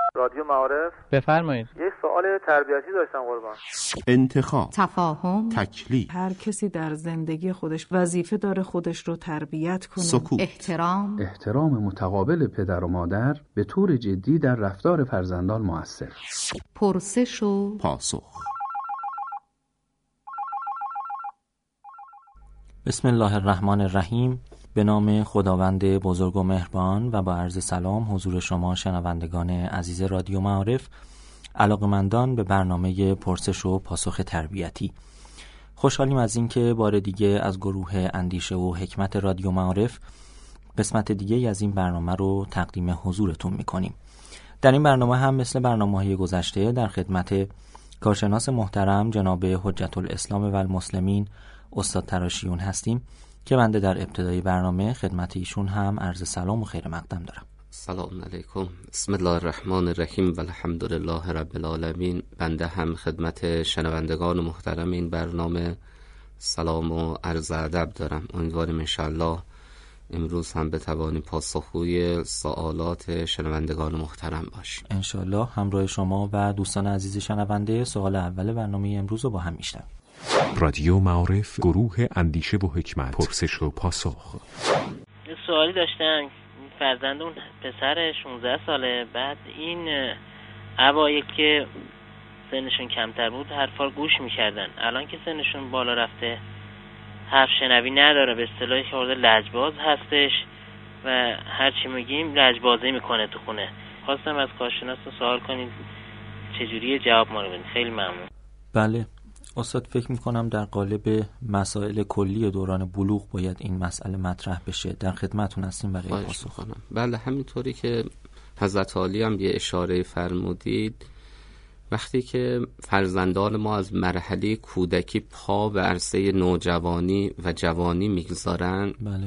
رادیو معارف. بفرمایید. یه سوال تربیتی داشتم قربان. انتخاب، تفاهم، تکلیف. هر کسی در زندگی خودش وظیفه داره خودش رو تربیت کنه. سکوت، احترام متقابل پدر و مادر به طور جدی در رفتار فرزندان مؤثر. پرسش و پاسخ. بسم الله الرحمن الرحیم. به نام خداوند بزرگ و مهربان و با عرض سلام حضور شما شنوندگان عزیز رادیو معارف، علاقه‌مندان به برنامه پرسش و پاسخ تربیتی. خوشحالیم از اینکه بار دیگه از گروه اندیشه و حکمت رادیو معارف قسمت دیگه از این برنامه رو تقدیم حضورتون میکنیم. در این برنامه هم مثل برنامه‌های گذشته در خدمت کارشناس محترم جناب حجت الاسلام و المسلمین استاد تراشیون هستیم که بنده در ابتدای برنامه خدمت ایشون هم عرض سلام و خیر مقدم دارم. سلام علیکم. بسم الله الرحمن الرحیم و الحمدلله رب العالمین. بنده هم خدمت شنوندگان محترم این برنامه سلام و عرض ادب دارم. امیدواریم انشاءالله امروز هم بتوانیم پاسخگوی سوالات شنوندگان محترم باشیم. انشاءالله همراه شما و دوستان عزیز شنونده سوال اول برنامه امروز رو با هم میشنویم. رادیو معارف، گروه اندیشه و حکمت، پرسش و پاسخ. یه سوالی داشتم. فرزند اون پسر 16 ساله، بعد این اوایل که سنشون کمتر بود حرفا رو گوش میکردن، الان که سنشون بالا رفته حرف شنوی نداره، به اصطلاحی خورده لجباز هستش و هر چی میگیم لجبازی میکنه تو خونه. خواستم از کارشناس سوال کنید چجوری جواب ما رو بدید. خیلی ممنون. بله استاد، فکر میکنم در قالب مسائل کلی دوران بلوغ باید این مسئله مطرح بشه. در خدمتتون هستیم برای پاسخ کنم. بله، همینطوری که حضرت عالی هم یه اشاره فرمودید، وقتی که فرزندان ما از مرحله کودکی پا به عرصه نوجوانی و جوانی میگذارن، بله،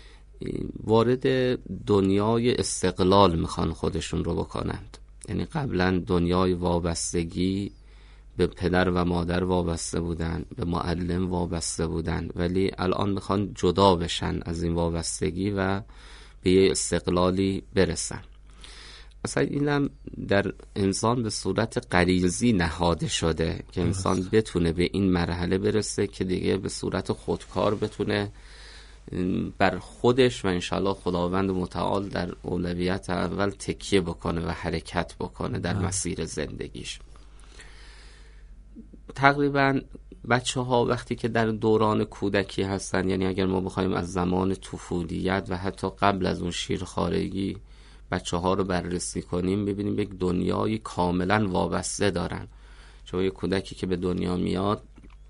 وارد دنیای استقلال میخوان خودشون رو بکنند. یعنی قبلا دنیای وابستگی به پدر و مادر وابسته بودن، به معلم وابسته بودن، ولی الان میخوان جدا بشن از این وابستگی و به یه استقلالی برسن. اصلا اینم در انسان به صورت غریزی نهاده شده که انسان بتونه به این مرحله برسه که دیگه به صورت خودکار بتونه بر خودش و انشالله خداوند متعال در اولویت اول تکیه بکنه و حرکت بکنه در مسیر زندگیش. تقریبا بچه ها وقتی که در دوران کودکی هستن، یعنی اگر ما بخوایم از زمان طفولیت و حتی قبل از اون شیرخوارگی بچه ها رو بررسی کنیم، ببینیم یک دنیای کاملا وابسته دارن. چون یک کودکی که به دنیا میاد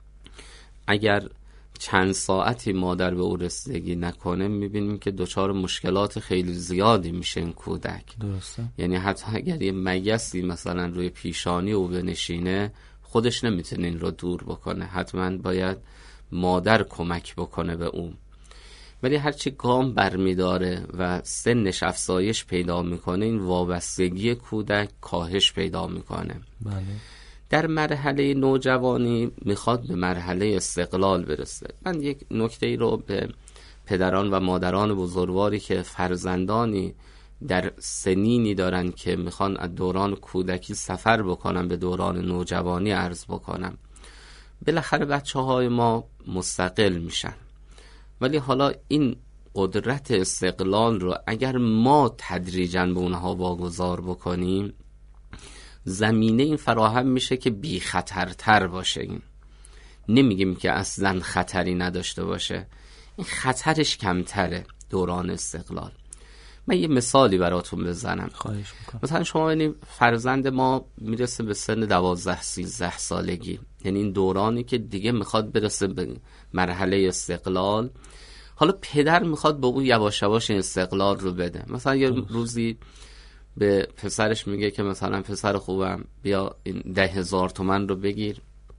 اگر چند ساعتی مادر به او رسیدگی نکنه، میبینیم که دچار مشکلات خیلی زیادی میشه این کودک. درسته. یعنی حتی اگر یه مگسی مثلا روی پیشانی او بنشینه، خودش نمیتونه این رو دور بکنه، حتما باید مادر کمک بکنه به اون. ولی هرچی گام برمیداره و سنش افزایش پیدا میکنه، این وابستگی کودک کاهش پیدا میکنه. بله. در مرحله نوجوانی میخواد به مرحله استقلال برسه. من یک نکته ای رو به پدران و مادران بزرگواری که فرزندانی در سنینی دارن که میخوان از دوران کودکی سفر بکنن به دوران نوجوانی عرض بکنم. بالاخره بچه های ما مستقل میشن، ولی حالا این قدرت استقلال رو اگر ما تدریجاً به اونها واگذار بکنیم، زمینه این فراهم میشه که بی خطرتر باشه. این نمیگیم که اصلا خطری نداشته باشه، این خطرش کمتره دوران استقلال. من یه مثالی براتون بزنم. خواهش میکنم. مثلا شما ببینید فرزند ما میرسه به سن 12-13 سالگی، یعنی این دورانی که دیگه میخواد برسه به مرحله استقلال. حالا پدر میخواد به اون یواش یواش این استقلال رو بده. مثلا یه روزی به پسرش میگه که مثلا پسر خوبم بیا این 10,000 تومان رو بگیر.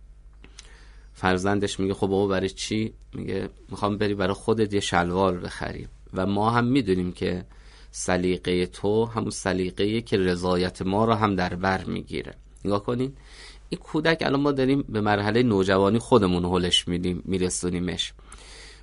فرزندش میگه خب بابا برای چی؟ میگه میخوام بری برای خودت یه شلوار بخری. و ما هم میدونیم که سلیقه تو همون سلیقه‌ایه که رضایت ما رو هم در بر میگیره. نگاه کنین این کودک، الان ما داریم به مرحله نوجوانی خودمون هلش میدیم، میرسونیمش،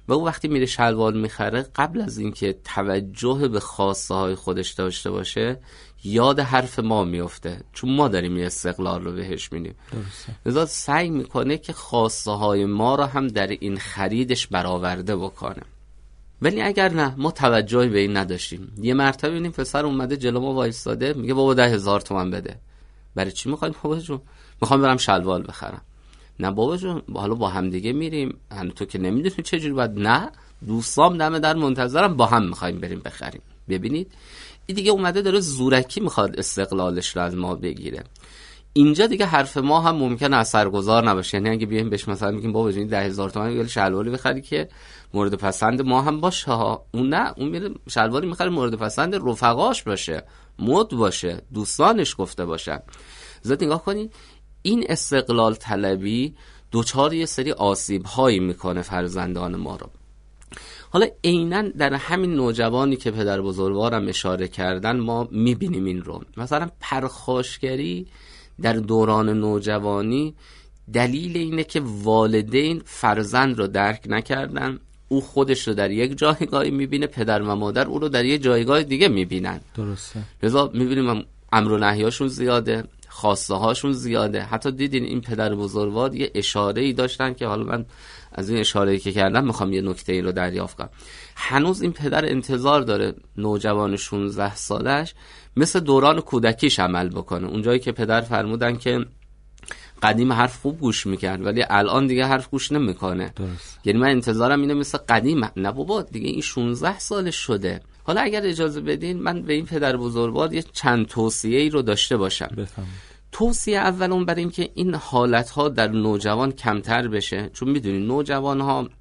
و او وقتی میره شلوار میخره قبل از اینکه توجه به خواسته های خودش داشته باشه یاد حرف ما میفته، چون ما داریم یه استقلال رو بهش میدیم. لذا سعی میکنه که خواسته های ما رو هم در این خریدش برآورده بکنه. ولی اگر نه، ما توجهی به این نداشتیم، یه مرتبه ببینیم پسر اومده جلو ما وایستاده میگه بابا 10,000 تومان بده. برای چی میخواید بابا جون؟ میخوام برم شلوار بخرم. نه بابا جون، حالا با هم دیگه میریم، تو که نمیدونی چه جوری باید. نه، دوستام دم در منتظرم، با هم میخوایم بریم بخریم. ببینید این دیگه اومده داره زورکی میخواد استقلالش رو از ما بگیره. اینجا دیگه حرف ما هم ممکنه اثرگذار نباشه. یعنی اگه بیایم بهش مثلا میگیم بابا جون 10,000 تومان یه شلواری بخری که مورد پسند ما هم باشه ها، اون نه، اون میره شلواری میخره مورد پسند رفقاش باشه، مد باشه، دوستانش گفته باشه. زد نگاه کنین این استقلال طلبی دوچار یه سری آسیب هایی میکنه فرزندان ما رو. حالا عیناً در همین نوجوانی که پدر بزرگوارم اشاره کردن ما میبینیم این رو. مثلا پرخاشگری در دوران نوجوانی دلیل اینه که والدین فرزند رو درک نکردن، او خودش رو در یک جایگاهی میبینه، پدر و مادر او رو در یک جایگاه دیگه میبینن. درسته. لذا میبینیم امر و نهیاشون زیاده، خواسته هاشون زیاده. حتی دیدین این پدر بزرگوار یه اشاره ای داشتن که حالا من از این اشاره ای که کردم میخوام یه نکته ای رو دریافت کنم. هنوز این پدر انتظار داره نوجوان 16 سالش مثل دوران کودکیش عمل بکنه. اونجایی که پدر فرمودن که قدیم حرف خوب گوش میکرد ولی الان دیگه حرف گوش نمیکنه. یعنی من انتظارم اینه مثل قدیم. نه بابا، دیگه این 16 سالش شده. حالا اگر اجازه بدین من به این پدر بزرگوار یه چند توصیه ای رو داشته باشم. بفهم. توصیه اولم برای این که این حالتها در نوجوان کمتر بشه، چون میدونین نوجوان ها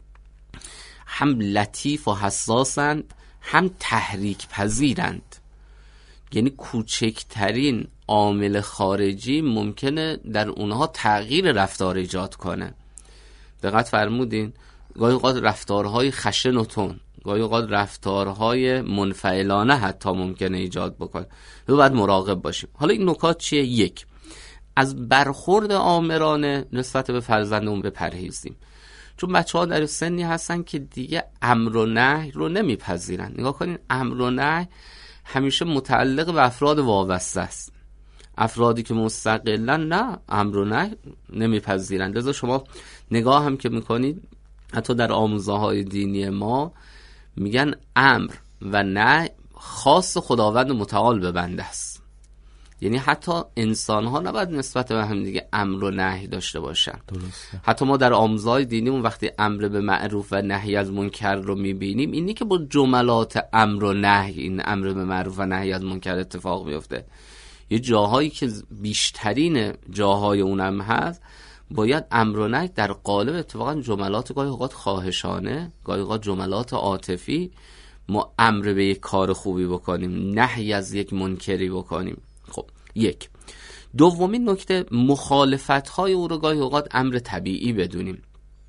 هم لطیف و حساسند، هم تحریک پذیرند. یعنی کوچکترین عامل خارجی ممکنه در اونها تغییر رفتار ایجاد کنه. دقت فرمودین؟ گاهی اوقات رفتارهای خشن و تند، گاهی اوقات رفتارهای منفعلانه حتی ممکنه ایجاد بکنه. باید مراقب باشیم. حالا این نکات چیه؟ یک، از برخورد آمرانه نسبت به فرزندمون بپرهیزیم، چون بچه‌ها در سنی هستن که دیگه امر و نهی رو نمیپذیرن. نگاه کنین، امر و نهی همیشه متعلق به افراد وابسته است. افرادی که مستقلن نه، امر و نهی نمیپذیرن. لذا شما نگاه هم که میکنید حتی در آموزه‌های دینی ما میگن امر و نهی خاص خداوند متعال به بنده است. یعنی حتی انسان‌ها نباید نسبت به هم دیگه امر و نهی داشته باشن. درسته. حتی ما در آموزه‌های دینیمون وقتی امر به معروف و نهی از منکر رو میبینیم، اینی که با جملات امر و نهی این امر به معروف و نهی از منکر اتفاق میفته. یه جاهایی که بیشترین جاهای اونم هست باید امر و نهی در قالب اتفاقا جملات گاهی اوقات خواهشانه، گاهی اوقات جملات عاطفی، ما امر به یک کار خوبی بکنیم، نهی از یک منکری بکنیم. خب یک. دومین نکته، مخالفت‌های او رو گاهی اوقات امر طبیعی بدونیم.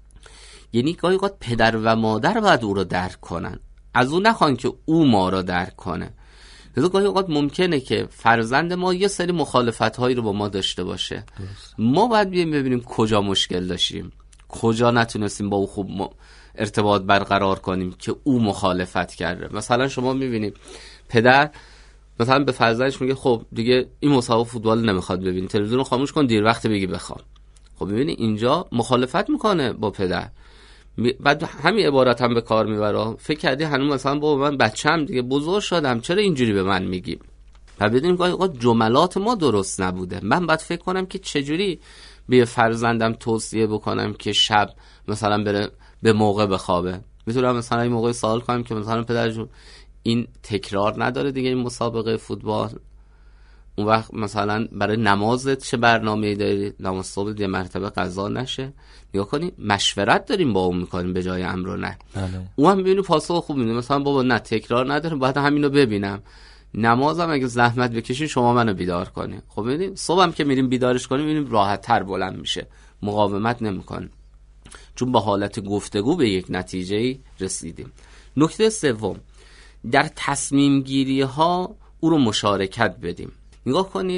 یعنی گاهی اوقات پدر و مادر باید او رو درک کنن، از او نخوان که او ما رو درک کنه. لذا گاهی اوقات ممکنه که فرزند ما یه سری مخالفت‌هایی رو با ما داشته باشه. ما باید بیایم ببینیم کجا مشکل داشتیم، کجا نتونستیم با او خوب ارتباط برقرار کنیم که او مخالفت کرده. مثلا شما می‌بینید پدر مثلا به فرزندش میگه خب دیگه این مسابقه فوتبال نمیخواد ببینی، تلویزیون رو خاموش کن، دیر وقت بگی بخوام. خب ببینی اینجا مخالفت میکنه با پدر. بعد همین عبارت هم به کار میبره، فکر کردی هنوز مثلا با من بچه‌م دیگه، بزرگ شدم، چرا اینجوری به من میگی؟ و بدونیم که جملات ما درست نبوده. من باید فکر کنم که چجوری به فرزندم توصیه بکنم که شب مثلا بره به موقع بخوابه. میتونم مثلا این موقع سوال کنم که مثلا پدر جون این تکرار نداره دیگه این مسابقه فوتبال، اون وقت مثلا برای نمازت چه برنامه‌ای داری؟ نماز صبح یه مرتبه قضا نشه؟ نگاه کنی مشورت داریم با اون میکنیم به جای امر و نهی. اون هم ببینی پاسخ خوب میده، مثلا بابا نه تکرار نداره، باید همینو ببینم، نمازم اگه زحمت بکشین شما منو بیدار کنی. خب ببینید صبحم که میریم بیدارش کنیم میبینیم راحت تر بلند میشه، مقاومت نمیکنه، چون با حالت گفتگو به یک نتیجه رسیدیم. نکته سوم، در تصمیم گیری ها او رو مشارکت بدیم. نگاه کنید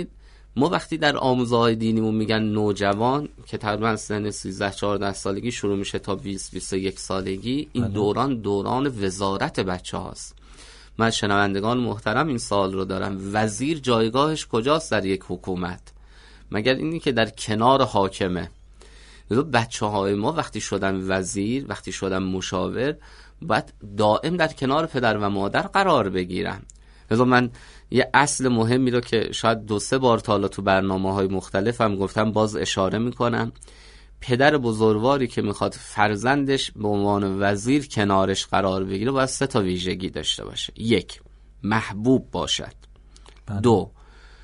ما وقتی در آموزه‌های دینیمون میگن نوجوان که تقریبا سن 13-14 سالگی شروع میشه تا 20-21 سالگی، این دوران وزارت بچه هاست. من شنوندگان محترم این سوال رو دارم، وزیر جایگاهش کجاست در یک حکومت؟ مگر اینی که در کنار حاکمه؟ بچه های ما وقتی شدن وزیر، وقتی شدن مشاور، باید دائم در کنار پدر و مادر قرار بگیرن. لذا من یه اصل مهمی رو که شاید 2-3 بار تا حالا تو برنامه‌های مختلفم گفتم باز اشاره میکنم. پدر بزرگواری که میخواد فرزندش به عنوان وزیر کنارش قرار بگیره باید 3 تا ویژگی داشته باشه. 1. محبوب باشد. 2.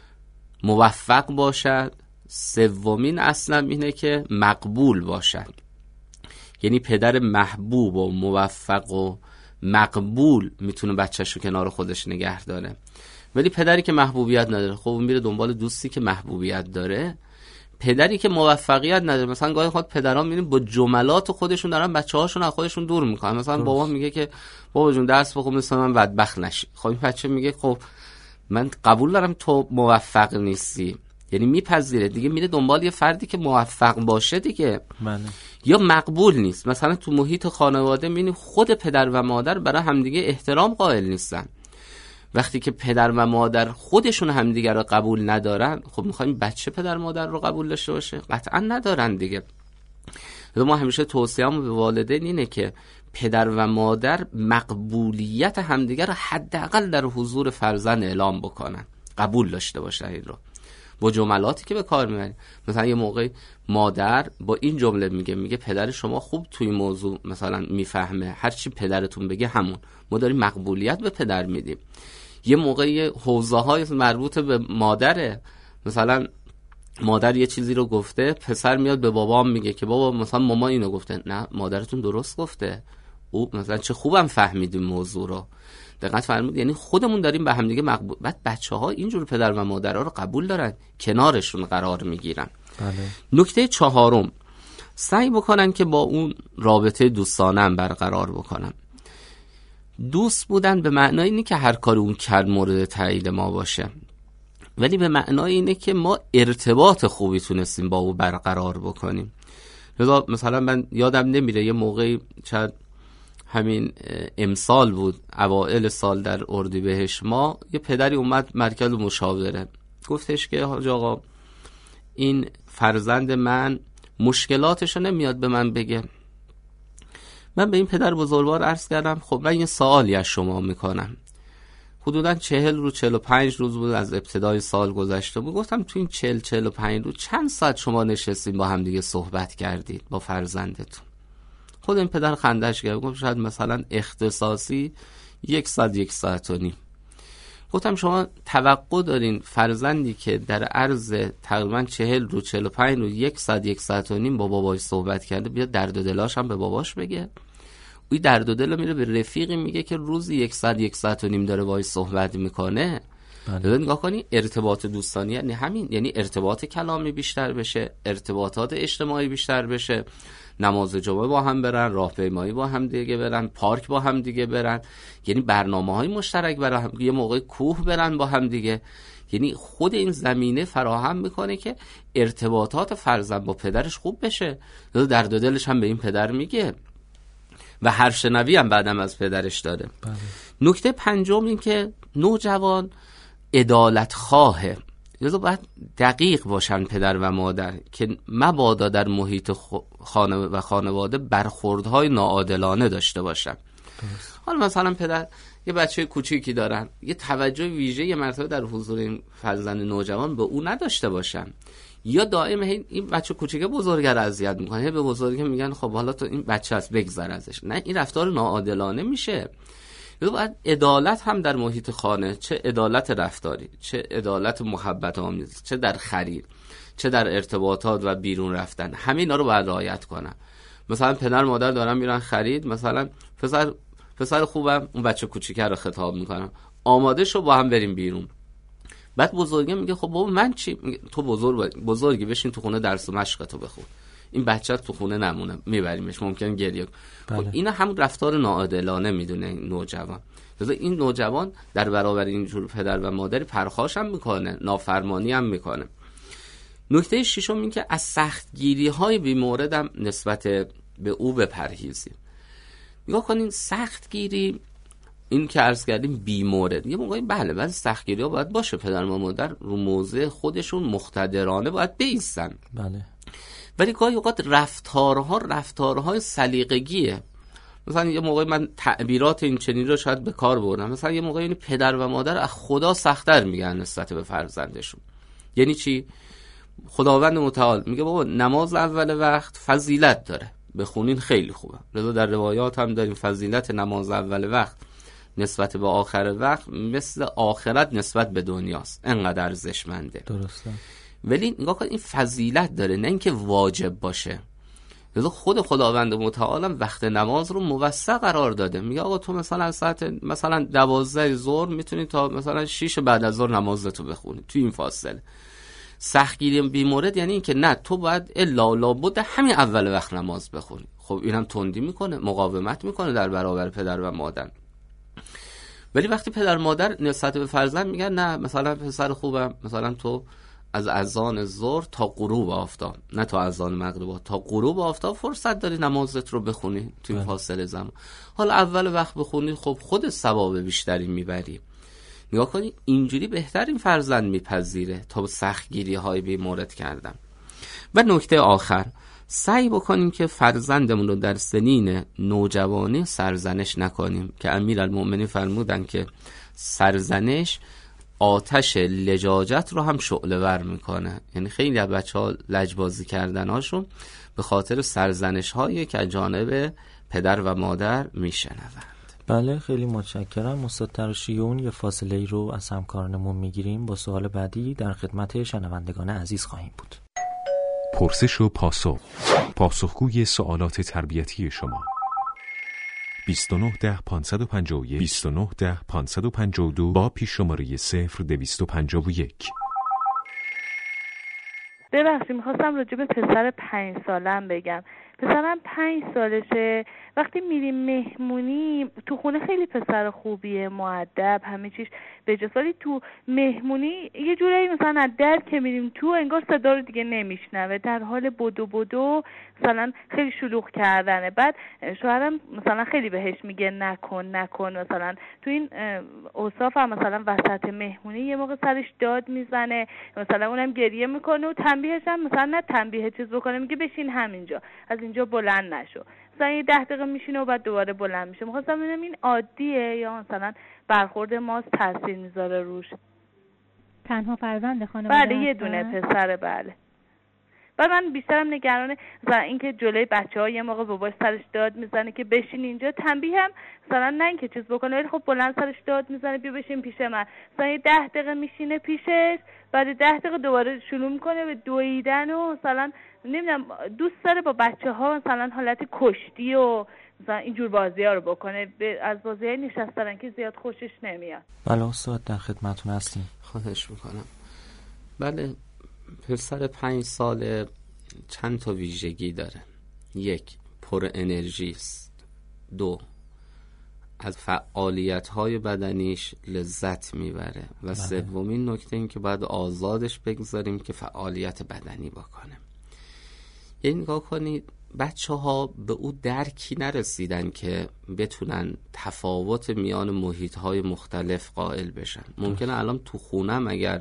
موفق باشد. 3مین اصلا اینه که مقبول باشد. یعنی پدر محبوب و موفق و مقبول میتونه بچه‌ش رو کنار خودش نگه داره. ولی پدری که محبوبیت نداره، خب اون میره دنبال دوستی که محبوبیت داره. پدری که موفقیت نداره، مثلا گاهی خود پدران میبینیم با جملات خودشون دارن بچه‌هاشون از خودشون دور میکنن. مثلا بابا میگه که بابا جون درس بخون مثلا من بدبخت نشی. خب این بچه میگه خب من قبول دارم تو موفق نیستی، یعنی میپذیره دیگه، میره دنبال یه فردی که موفق باشه دیگه. یا مقبول نیست. مثلا تو محیط خانواده میبینیم خود پدر و مادر برای همدیگه احترام قائل نیستن. وقتی که پدر و مادر خودشون همدیگه رو قبول ندارن، خب میخوایم بچه پدر مادر رو قبول داشته باشه؟ قطعا ندارن دیگه. ما همیشه توصیه‌مون به والدین اینه که پدر و مادر مقبولیت همدیگه رو حداقل در حضور فرزند اعلام بکنن، قبول داشته باشن این رو با جملاتی که به کار میبریم. مثلا یه موقع مادر با این جمله میگه پدر شما خوب توی موضوع مثلا میفهمه، هر چی پدرتون بگه همون. ما داریم مقبولیت به پدر میدیم. یه موقع حوزه‌های مربوط به مادره، مثلا مادر یه چیزی رو گفته، پسر میاد به بابام میگه که بابا مثلا مامان اینو گفته. نه، مادرتون درست گفته، او مثلا چه خوبم فهمیدیم موضوع رو. دقت فرمودید؟ یعنی خودمون داریم به هم دیگه مقبول. بعد بچه‌ها اینجور پدر و مادرها رو قبول دارن، کنارشون قرار میگیرن. نکته 4، سعی بکنن که با اون رابطه دوستانه هم برقرار بکنن. دوست بودن به معنای اینه که هر کار اون کرد مورد تایید ما باشه، ولی به معنای اینه که ما ارتباط خوبی تونستیم با او برقرار بکنیم. مثلا من یادم نمیره یه موقعی چند همین امسال بود، اوائل سال در اردیبهشت، ما یه پدری اومد مرکز مشاوره، گفتش که حاج آقا این فرزند من مشکلاتشو نمیاد به من بگه. من به این پدر بزرگوار عرض کردم خب من یه سوالی از شما میکنم. حدوداً 40-45 روز بود از ابتدای سال گذشته بود. گفتم تو این 40-45 روز چند ساعت شما نشستین با هم دیگه صحبت کردید با فرزندتون؟ خود این پدر خندش کرد، گفت شاید مثلا اختصاصی 1 ساعت و نیم. گفتم شما توقع دارین فرزندی که در عرض تقریبا 40 روز 45 روز 1 ساعت و نیم با باباش صحبت کرده بیاد درد و دلاش هم به باباش بگه؟ اوی درد و دل میره به رفیقی میگه که روزی 1 ساعت و نیم داره باهاش صحبت میکنه. بله. نگاه کنی ارتباط دوستانی یعنی همین، یعنی ارتباط کلامی بیشتر بشه، ارتباطات اجتماعی بیشتر بشه، نماز جمعه با هم برن، راهپیمایی با هم دیگه برن، پارک با هم دیگه برن، یعنی برنامه‌های مشترک برای هم، یه موقع کوه برن با هم دیگه. یعنی خود این زمینه فراهم میکنه که ارتباطات فرزند با پدرش خوب بشه. درد و دلش هم به این پدر میگه و هر شنوی هم بعدم از پدرش داره. بله. نکته 5 این که نوجوان عدالت خواهه. لذا باید دقیق باشن پدر و مادر که مبادا در محیط خانواده برخوردهای ناعادلانه داشته باشن. حالا مثلا پدر یه بچه کوچیکی دارن، یه توجه ویژه یه مرتبه در حضور این فرزند نوجوان به او نداشته باشن، یا دائم این بچه کوچیکه بزرگه اذیت میکنه، به بزرگه میگن خب حالا تو این بچه است بگذر ازش. نه، این رفتار ناعادلانه میشه. باید عدالت هم در محیط خانه، چه عدالت رفتاری، چه عدالت محبت آمیز، چه در خرید، چه در ارتباطات و بیرون رفتن، همه اینا رو باید رعایت کنن. مثلا پدر مادر دارن میرن خرید، مثلا پسر خوبم اون بچه کوچیکه رو خطاب میکنم آماده شو با هم بریم بیرون. بعد بزرگه میگه خب بابا من چی؟ میگه تو بزرگی بشین تو خونه درس و مشقتو بخون، این بچه تو خونه نمونه، میبریمش ممکن گریه. بله. خب اینا همون رفتار ناعادلانه میدونه این نوجوان. لذا این نوجوان در برابر اینجور پدر و مادری پرخاش هم میکنه، نافرمانی هم میکنه. نکته ششم این که از سختگیری های بیمورد هم نسبت به او بپرهیزیم. نگاه کنین سختگیری، این که عرض کردیم بیمورد، یه موقعی بله بعضی سختگیری ها باید باشه، پدر و مادر رو موضع خودشون مقتدرانه باید بایستن، بله، ولی گاهی اوقات رفتارهای سلیقگیه. مثلا یه موقعی من تعبیرات این چنین رو شاید به کار بردم، مثلا یه موقعی پدر و مادر از خدا سخت‌تر میگن نسبت به فرزندشون. یعنی چی؟ خداوند متعال میگه بابا نماز اول وقت فضیلت داره، بخونین خیلی خوبه. لذا در روایات هم داریم فضیلت نماز اول وقت نسبت به آخر وقت مثل آخرت نسبت به دنیاست، انقدر ارزشمنده. درسته. ولی نگاه کن این فضیلت داره، نه اینکه واجب باشه. لذا خود خداوند متعال هم وقت نماز رو موسع قرار داده. میگه آقا تو مثلا ساعت مثلا 12 ظهر میتونی تا مثلا 6 بعد از ظهر نمازتو بخونی تو این فاصله. سختگیری بیمورد یعنی این که نه تو باید الا لابد همین اول وقت نماز بخونی. خب اینم تندی میکنه، مقاومت میکنه در برابر پدر و مادر. ولی وقتی پدر مادر نسبت به فرزند میگن نه مثلا پسر خوبم، مثلا تو از اذان ظهر تا غروب آفتاب، نه تا اذان مغرب، تا غروب آفتاب فرصت داری نمازت رو بخونی تو این فاصله زمان. حالا اول وقت بخونی خب خود ثواب بیشتری میبری. نگاه کنی اینجوری بهتر این فرزند میپذیره تا سختگیری های بی مورد کردن. و نکته آخر، سعی بکنیم که فرزندمون رو در سنین نوجوانی سرزنش نکنیم که امیرالمؤمنین فرمودن که سرزنش آتش لجاجت رو هم شعله ور میکنه. یعنی خیلی از بچه‌ها لجبازی کردناشون به خاطر سرزنش هایی که از جانب پدر و مادر میشنوند. بله، خیلی متشکرم استاد تراشیون. یه فاصله ای رو از همکارانمون میگیریم، با سوال بعدی در خدمت شنوندگان عزیز خواهیم بود. پرسش و پاسخ، پاسخگوی سوالات تربیتی شما. 2910 551 2910 552 با پیش شماره 0251. ببخشید میخواستم راجع به پسر 5 سالم بگم. پسرم 5 سالشه، وقتی میریم مهمونی تو خونه خیلی پسر خوبیه، مؤدب، همه چیش بجاست، ولی تو مهمونی یه جوری مثلا از در که میریم تو انگار صدا رو دیگه نمیشنوه، در حال بدو مثلا خیلی شلوغ کردنه. بعد شوهرم مثلا خیلی بهش میگه نکن مثلا تو این اوصاف هم مثلا وسط مهمونی یه موقع سرش داد میزنه، مثلا اونم گریه میکنه و تنبیهش هم مثلا نه تنبیه چیز بکنه، میگه بشین همینجا، از اینجا بلند نشو. مثلا یه 10 دقیقه میشینه و بعد دوباره بلند میشه. میخواستم ببینم این عادیه یا مثلا برخورد ما تاثیر میذاره روش. تنها فرزند خانواده؟ بله، یه دونه پسره. بله. بعد من بیشترم نگرانه مثلا اینکه جلوی بچه‌ها یه موقع باباش سرش داد میزنه که بشین اینجا، تنبیه هم مثلا نه اینکه چیز بکنه، ولی خب بلند سرش داد میزنه بیا بشین پیش من. مثلا یه 10 دقیقه میشینه پیشش، بعد 10 دقیقه دوباره شروع میکنه به دویدن و مثلا نمیدونم دوست داره با بچه‌ها مثلا حالت کشتی و مثلا اینجور بازی‌ها رو بکنه. از بازی‌های نشستن که زیاد خوشش نمیاد. بله استاد در خدمتتون هستیم. خواهش میکنم. بله، پسر 5 ساله چند تا ویژگی داره. 1 پر انرژی است. 2 از فعالیت‌های بدنیش لذت میبره و سومین نکته این که باید آزادش بگذاریم که فعالیت بدنی بکنه. یعنی نگاه کنید بچه‌ها به او درکی نرسیدن که بتونن تفاوت میان محیط‌های مختلف قائل بشن. ممکنه الان تو خونم اگر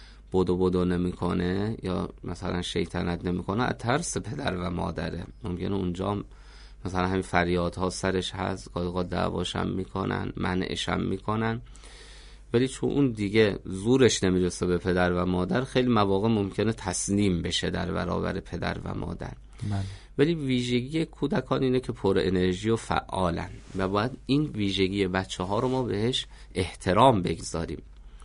بدو نمیکنه یا مثلا شیطنت نمیکنه از ترس پدر و مادره، ممکنه اونجا مثلا همین فریادها سرش هست، گاهی دعواش هم میکنن، منعش هم میکنن، ولی چون اون دیگه زورش نمیرسه به پدر و مادر خیلی مواقع ممکنه تسلیم بشه در برابر پدر و مادر. ولی ویژگی کودکان اینه که پر انرژی و فعالن و باید این ویژگی بچه ها رو ما بهش احترام بگذاریم.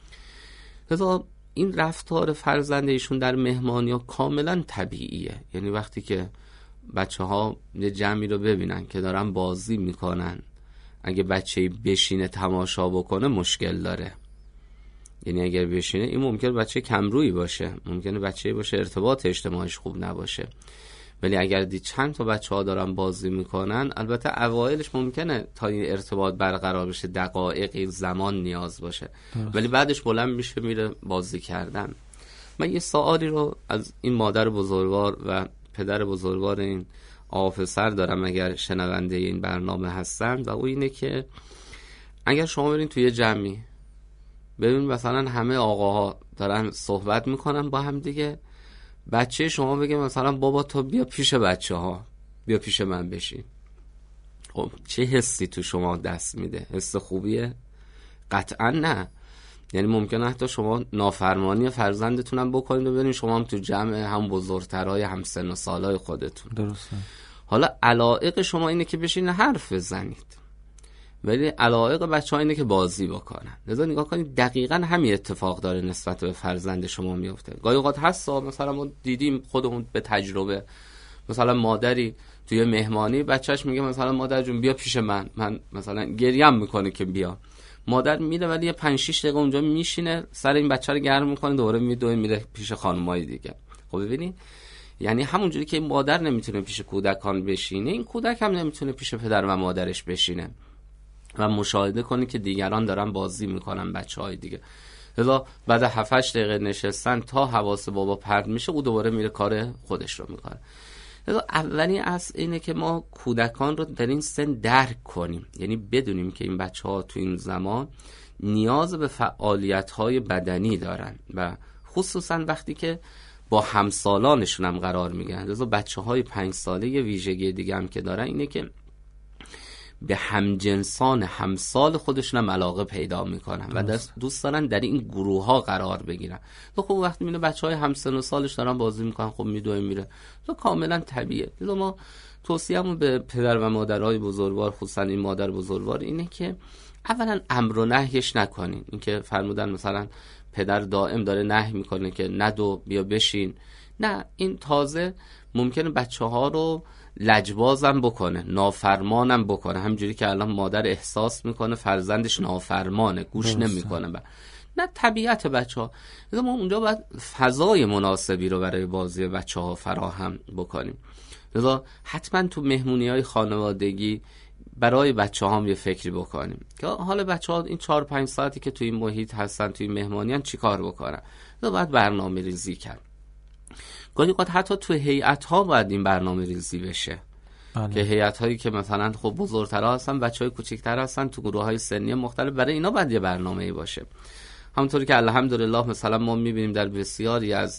لذا این رفتار فرزند ایشون در مهمانی ها کاملا طبیعیه. یعنی وقتی که بچه ها یه جمعی رو ببینن که دارن بازی میکنن، اگه بچه‌ای بشینه تماشا بکنه مشکل داره. یعنی اگر بشینه این ممکنه بچه کمرویی باشه، ممکنه بچه‌ای باشه ارتباط اجتماعیش خوب نباشه، ولی اگر دید چند تا بچه‌ها دارن بازی میکنن، البته اوایلش ممکنه تا این ارتباط برقرار بشه دقایقی زمان نیاز باشه، ولی بعدش بلند میشه میره بازی کردن. من یه سوالی رو از این مادر بزرگوار و پدر بزرگوار این آفسر دارم اگر شنونده این برنامه هستن، و او اینه که اگر شما برین توی جمعی ببین مثلا همه آقاها دارن صحبت میکنن با هم دیگه، بچه شما بگه مثلا بابا تو بیا پیش بچه ها، بیا پیش من بشین، خب چه حسی تو شما دست میده؟ حس خوبیه؟ قطعا نه. یعنی ممکنه حتی شما نافرمانی فرزندتونم بکنید و ببینید شما هم تو جمع هم بزرگترهای هم سن و سالای خودتون. درسته. حالا علایق شما اینه که بشین حرف بزنید، ولی علایق بچه‌ها اینه که بازی بکنن. لذا نگاه کنید دقیقاً همین اتفاق داره نسبت به فرزند شما میفته. گاهی اوقات هست مثلا ما دیدیم خودمون به تجربه، مثلا مادری توی مهمانی بچهش میگه مثلا مادر جون بیا پیش من مثلا گریم میکنه که بیا، مادر میره ولی 5-6 دقیقه اونجا میشینه سر این بچه رو گرم میکنه، دوباره میدوه میره پیش خانمای دیگه. خب ببینید یعنی همونجوری که این مادر نمیتونه پیش کودکان بشینه، این کودک هم نمیتونه پیش پدر و مادرش بشینه و مشاهده کنی که دیگران دارن بازی میکنن بچهای دیگه. لذا بعد 7-8 دقیقه نشستن تا حواس بابا پرت میشه او دوباره میره کار خودش رو میکنه. لذا اولین اصل اینه که ما کودکان رو در این سن درک کنیم، یعنی بدونیم که این بچه‌ها تو این زمان نیاز به فعالیت‌های بدنی دارن و خصوصا وقتی که با همسالانشون هم قرار میگیرن. لذا بچه‌های 5 ساله یه ویژگی دیگه هم که دارن اینه که به همجنسان همسال خودشون هم علاقه پیدا میکنن و دوست دارن در این گروه ها قرار بگیرن. تو خب وقتی میبینه بچهای همسن و سالش دارن بازی میکنن، خب میدوه میره، تو کاملا طبیعیه. لذا ما توصیه‌مون به پدر و مادرای بزرگوار، خصوصا این مادر بزرگوار، اینه که اولا امر و نهیش نکنین. این که فرمودن مثلا پدر دائم داره نهی میکنه که ندو بیا بشین، نه، این تازه ممکنه بچه‌ها رو لجبازم بکنه، نافرمانم بکنه، همجوری که الان مادر احساس میکنه فرزندش نافرمانه، گوش نمیکنه. نه، طبیعت بچه‌ها. ما اونجا باید فضای مناسبی رو برای بازی بچه‌ها فراهم بکنیم. لذا حتما تو مهمونی‌های خانوادگی برای بچه‌ها هم یه فکری بکنیم که حالا بچه‌ها این 4-5 ساعتی که تو این محیط هستن، تو این مهمانیان چیکار بکنن. لذا باید برنامه‌ریزی کرد. گاهی اوقات حتی تو هیئت‌ها باید این برنامه‌ریزی بشه. بله. که هیئت‌هایی که مثلا خب بزرگترها هستن، بچه‌های کوچیک‌تر هستن، تو گروه‌های سنی مختلف، برای اینا باید یه برنامه‌ای باشه. همونطوری که الحمدلله مثلا ما می‌بینیم در بسیاری از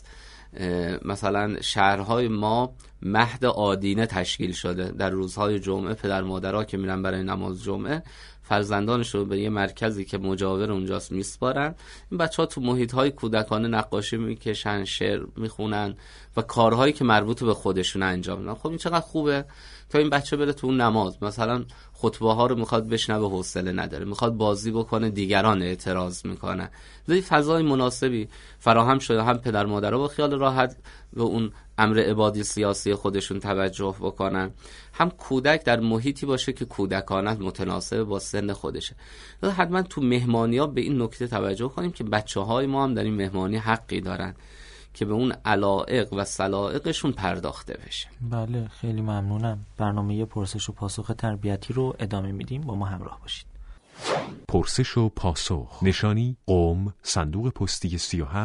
مثلا شهرهای ما مهد آدینه تشکیل شده. در روزهای جمعه پدر مادرها که میرن برای نماز جمعه فرزندانش رو به یه مرکزی که مجاور اونجاست میسپارن. این بچه‌ها تو محیط‌های کودکانه نقاشی میکشن، شعر میخونن و کارهایی که مربوط به خودشون انجام میدن. خب این چقدر خوبه تا این بچه بره تو اون نماز مثلا خطبه ها رو میخواد بشنوه، حوصله نداره، میخواد بازی بکنه، دیگران اعتراض میکنن. ولی فضای مناسبی فراهم شده، هم پدر مادرها با خیال راحت به اون امر عبادی سیاسی خودشون توجه بکنن، هم کودک در محیطی باشه که کودکانه متناسب با سن خودشه. حتما تو مهمانی‌ها به این نکته توجه کنیم که بچه‌های ما هم در این مهمانی حقی دارن که به اون علایق و سلایقشون پرداخته بشه. بله، خیلی ممنونم. برنامه پرسش و پاسخ تربیتی رو ادامه میدیم، با ما همراه باشید. پرسش و پاسخ، نشانی قم، صندوق پستی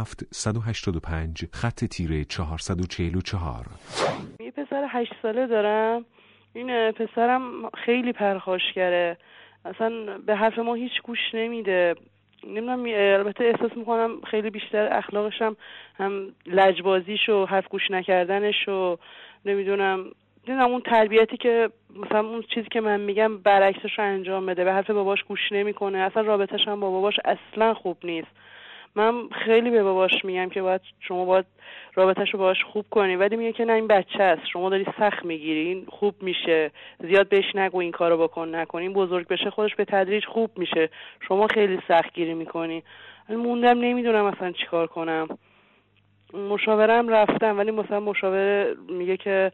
37185 خط تیره 444. یه پسر 8 ساله دارم. این پسرم خیلی پرخاشگره، اصلا به حرف ما هیچ گوش نمیده. نمیدونم، البته احساس میکنم خیلی بیشتر اخلاقش هم لجبازیش و حرف گوش نکردنش و نمیدونم اون تربیتی که مثلا اون چیزی که من میگم برعکسش رو انجام بده، به حرف باباش گوش نمیکنه، اصلا رابطش هم با باباش اصلا خوب نیست. من خیلی به باباش میگم که شما باید رابطه‌شو باهاش خوب کنی، ولی میگه که نه این بچه است، شما داری سخت میگیری، این خوب میشه، زیاد بهش نگو این کارو بکن نکن، این بزرگ بشه خودش به تدریج خوب میشه، شما خیلی سخت گیری میکنی. موندم نمیدونم اصلا چیکار کنم. مشاورم رفتم ولی مثلا مشاور میگه که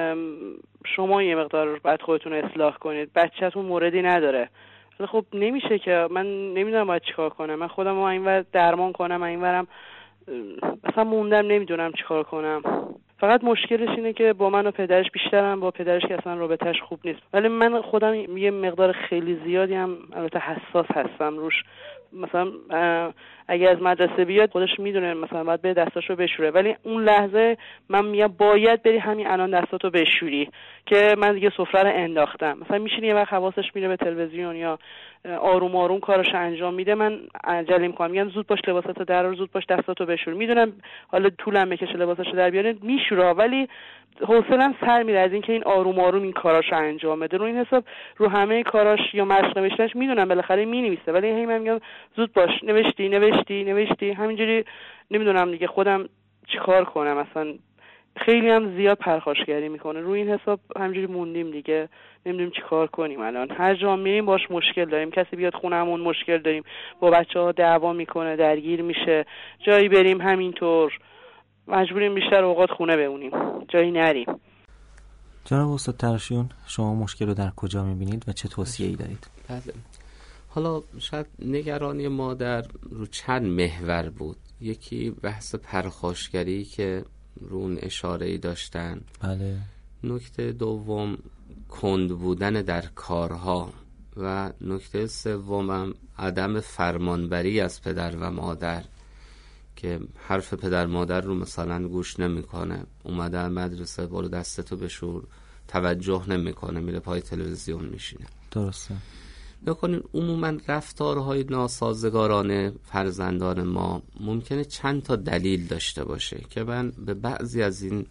شما یه مقدار باید خودتون اصلاح کنید، بچه‌تون موردی نداره. خب نمیشه که، من نمیدونم باید چیکار کنم. من خودم رو اینور درمان کنم، اینورم اصلا موندم نمیدونم چیکار کنم. فقط مشکلش اینه که با من و پدرش، بیشترم با پدرش که اصلا رابطه‌اش خوب نیست، ولی من خودم یه مقدار خیلی زیادی هم البته حساس هستم روش مثلا اگه از مدرسه بیاد خودش میدونه مثلا باید به دستاشو بشوره، ولی اون لحظه من میگم باید بری همین الان دستاتو بشوری که من دیگه سفره رو انداختم. مثلا میشینه یه وقت حواسش میره به تلویزیون یا آروم آروم کارش انجام میده، من عجله میکنم میگم زود باش لباساتو درار، زود باش دستاتو بشور. میدونم حالا طولم بکشه لباساشو در بیاره میشوره، ولی حوصله‌ام سر میره از اینکه این آروم آروم این کاراشو انجام بده. رو این حساب رو همه کاراش یا مشق نوشتنش میدونم بالاخره مینویسه، ولی هی من میگم زود باش نوشتی همینجوری. نمیدونم دیگه خودم چیکار کنم، اصلا خیلی هم زیاد پرخاشگری میکنه. رو این حساب همینجوری موندیم دیگه، نمیدونیم چیکار کنیم. الان هر جا میریم باش مشکل داریم، کسی بیاد خونمون مشکل داریم، با بچه‌ها دعوا میکنه، درگیر میشه، جایی بریم همینطور مجبوریم بیشتر اوقات خونه بمونیم، جایی نریم. جناب استاد ترشیون، شما مشکل رو در کجا میبینید و چه توصیه‌ای دارید؟ بله. حالا شاید نگرانی مادر رو چند محور بود. یکی بحث پرخاشگری که رو اون اشاره‌ای داشتن. بله. نکته دوم کند بودن در کارها و نکته سومم عدم فرمانبری از پدر و مادر که حرف پدر مادر رو مثلا گوش نمیکنه، اومده مدرسه برو دستتو بشور، توجه نمیکنه، میره پای تلویزیون میشینه. درسته. بکنین عموما رفتارهای ناسازگارانه فرزندان ما ممکنه چند تا دلیل داشته باشه که من به بعضی از این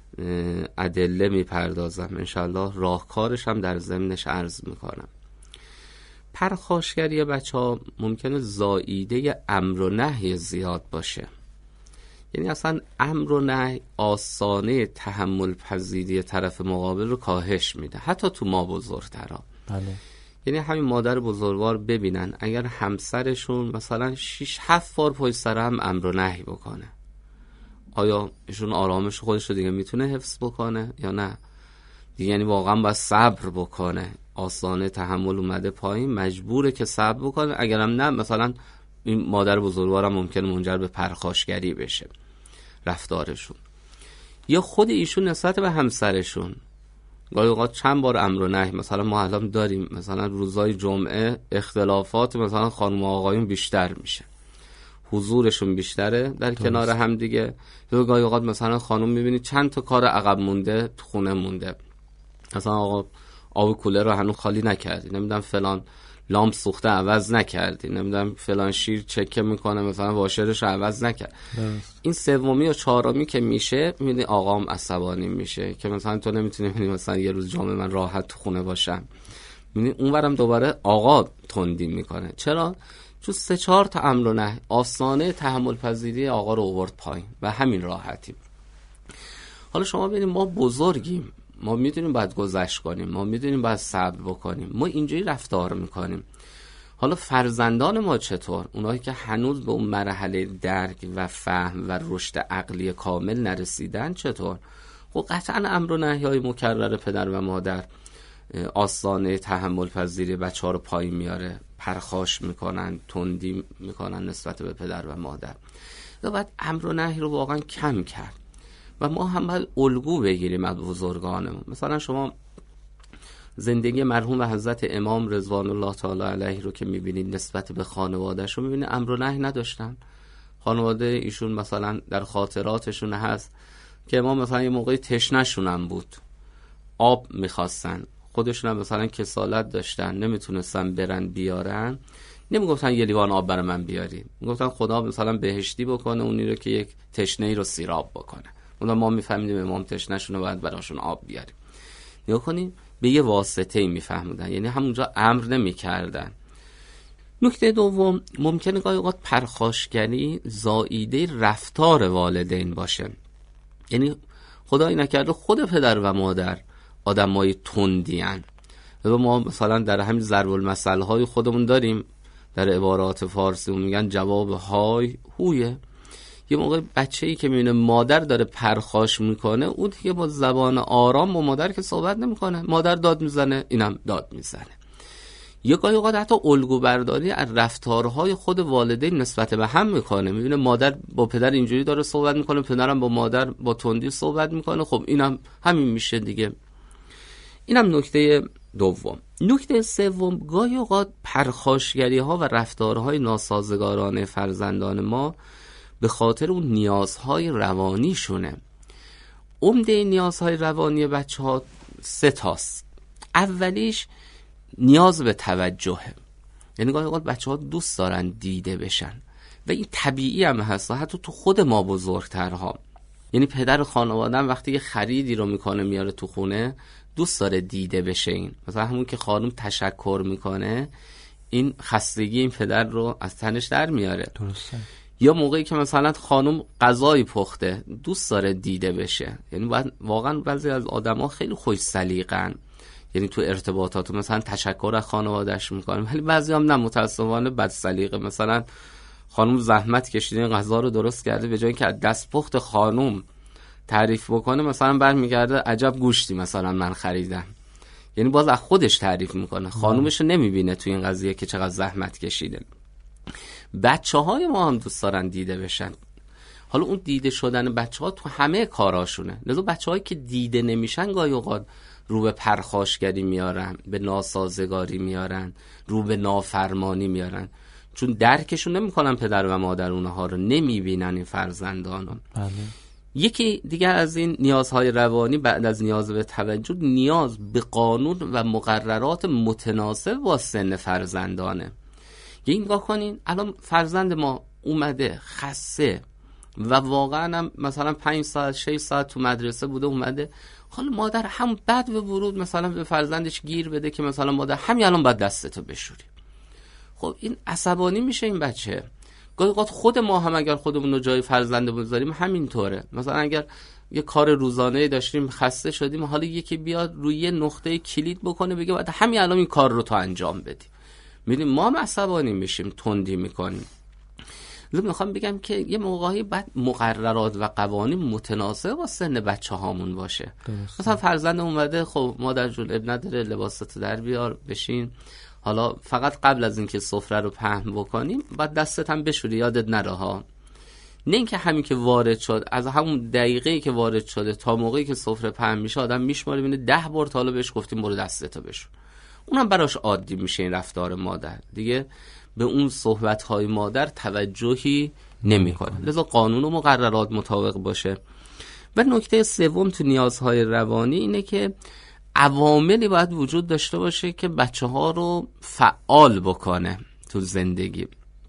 ادله میپردازم، انشالله راهکارش هم در ضمنش عرض میکنم. پرخاشگری بچه‌ها ممکنه زائیده امر و نهی زیاد باشه، یعنی اصلا امر و نهی آسانه تحمل پذیری طرف مقابل رو کاهش میده، حتی تو ما بزرگترها. بله. یعنی همین مادر بزرگوار ببینن اگر همسرشون مثلا 6-7 بار پشت سر هم امر و نهی بکنه، آیا ایشون آرامش خودش رو دیگه میتونه حفظ بکنه یا نه؟ دیگه یعنی واقعا باید صبر بکنه، آسانه تحمل اومده پایین، مجبوره که صبر بکنه. اگرم نه مثلا این مادر بزرگوارم ممکنه منجر به پرخاشگری بشه رفتارشون. یا خود ایشون نسبت به همسرشون گاهی اوقات چند بار امر و نهی، مثلا ما الان داریم مثلا روزای جمعه اختلافات مثلا خانم و آقایون بیشتر میشه، حضورشون بیشتره در کنار هم دیگه. یا گاهی اوقات مثلا خانم میبینی چند تا کار عقب مونده تو خونه مونده، مثلا آقا آب کولر رو هنوز خالی نکردی، نمیدونم فلان لامپ سوخته عوض نکردی، نمیدونم فلان شیر چکه میکنه مثلا واشرش رو عوض نکرد. این سومی و چهارمی که میشه میبینی آقام عصبانی میشه که مثلا تو نمیتونی ببینی مثلا یه روز جمعه من راحت تو خونه باشم، میبینی اونورم دوباره آقا تندی میکنه. چرا؟ چون 3-4 تا امر و نهی آسانه تحمل پذیری آقا رو آورد پایین و همین راحتی. حالا شما ببینید ما بزرگیم، ما میدونیم باید گذشت کنیم، ما میدونیم باید صبر بکنیم، ما اینجوری رفتار میکنیم. حالا فرزندان ما چطور؟ اونایی که هنوز به اون مرحله درک و فهم و رشد عقلی کامل نرسیدن چطور؟ خب قطعا امر و نهی‌های مکرر پدر و مادر آسانه تحمل پذیری بچه‌ها رو پایین میاره، پرخاش میکنن، تندی میکنن نسبت به پدر و مادر. و باید امر و نهی رو واقعا کم کرد و ما هم باید الگو بگیریم از بزرگانمون. مثلا شما زندگی مرحوم حضرت امام رضوان الله تعالی علیه رو که میبینید نسبت به خانواده‌اش رو میبینید امر و نهی نداشتن. خانواده ایشون مثلا در خاطراتشون هست که امام مثلا یه موقعی تشنه‌شون هم بود، آب میخواستن، خودشون هم مثلا کسالت داشتن، نمیتونستن برن بیارن، نمیگفتن یه لیوان آب برای من بیاری، میگفتن خدا مثلا بهشتی بکنه اونی رو که یک تشنه‌ای رو سیراب بکنه. اونم ما میفهمیدیم امام تشنه‌شون رو باید براشون آب بیاریم. نگاه کنیم به یه واسطه‌ای میفهمیدن، یعنی همونجا امر نمی‌کردن. نکته دوم ممکنه گاهی اوقات پرخاشگری زائیده رفتار والدین باشه، یعنی خدایی نکرده خود پدر و مادر آدمای تندین و ما مثلا در همین ضرب المثل‌های خودمون داریم، در عبارات فارسی میگن جواب های هویه. یه موقع بچه‌ای که میبینه مادر داره پرخاش میکنه، اون دیگه با زبان آرام با مادر که صحبت نمیکنه، مادر داد میزنه اینم داد میزنه. یه گاهی اوقات حتی الگو برداری از رفتارهای خود والدین نسبت به هم میکنه، میبینه مادر با پدر اینجوری داره صحبت میکنه، پدرم با مادر با تندی صحبت میکنه، خب اینم همین میشه دیگه. اینم نکته دوم. نکته سوم، گاهی اوقات پرخاشگری ها و رفتارهای ناسازگارانه فرزندان ما به خاطر اون نیازهای روانی شونه. عمده نیازهای روانی بچه ها 3 تاست. اولیش نیاز به توجهه، یعنی گاهی اوقات بچه ها دوست دارن دیده بشن و این طبیعی هم هست، حتی تو خود ما بزرگترها. یعنی پدر خانواده وقتی یه خریدی رو میکنه میاره تو خونه دوست داره دیده بشه. این مثلا همون که خانم تشکر میکنه، این خستگی این پدر رو از تنش در میاره. درسته. یا موقعی که مثلا خانم غذای پخته دوست داره دیده بشه. یعنی واقعا بعضی از آدما خیلی خوش سلیقه‌ان، یعنی تو ارتباطات مثلا تشکر از خانواده‌اش میکنه، ولی بعضی هم نه، متأسفانه بد سلیقه. مثلا خانم زحمت کشیده غذا رو درست کرده، به جای اینکه از دست پخت خانم تعریف بکنه مثلا برمیگرده عجب گوشتی مثلا من خریدم. یعنی باز از خودش تعریف میکنه، خانومش رو نمیبینه تو این قضیه که چقدر زحمت کشیده. بچه‌های ما هم دوست دارن دیده بشن. حالا اون دیده شدن بچه‌ها تو همه کاراشونه. لذا بچه‌هایی که دیده نمیشن گاهی اوقات رو به پرخاشگری میارن، به ناسازگاری میارن، رو به نافرمانی میارن، چون درکشون نمیکنن پدر و مادر اونها رو، نمیبینن این فرزندانو. بله. یکی دیگر از این نیازهای روانی بعد از نیاز به توجه، نیاز به قانون و مقررات متناسب با سن فرزندانه. یه نگاه کنین، الان فرزند ما اومده خسته و واقعا هم مثلا 5 ساعت 6 ساعت تو مدرسه بوده اومده، حالا مادر هم بعد به ورود مثلا به فرزندش گیر بده که مثلا مادر همین الان باید دستتو بشوری. خب این عصبانی میشه این بچه. گاهی اوقات خود ما هم اگر خودمون رو جای فرزند بذاریم همینطوره. مثلا اگر یه کار روزانه داشتیم خسته شدیم، حالا یکی بیاد روی یه نقطه کلید بکنه بگه باید همین الان این کار رو تو انجام بدی، می‌بینیم ما هم عصبانی میشیم، تندی میکنیم. لذا میخوام بگم که یه موقعی باید مقررات و قوانین متناسب با سن بچه هامون باشه. مثلا فرزند اومده، خب مادر جون اب نداره لباستو در بیار بشین، حالا فقط قبل از اینکه سفره رو پهن بکنیم بعد دستت هم بشوری، یادت نره ها. نه اینکه همین که وارد شد، از همون دقیقه‌ای که وارد شده تا موقعی که سفره پهن میشه آدم میشماره ببینه 10 بار تا حالا بهش گفتیم برو دستتو بشور. اونم براش عادی میشه این رفتار مادر، دیگه به اون صحبت‌های مادر توجهی نمی‌کنه. لذا قانون و مقررات مطابق باشه. و نکته سوم تو نیازهای روانی اینه که عواملی باید وجود داشته باشه که بچه‌ها رو فعال بکنه تو زندگی.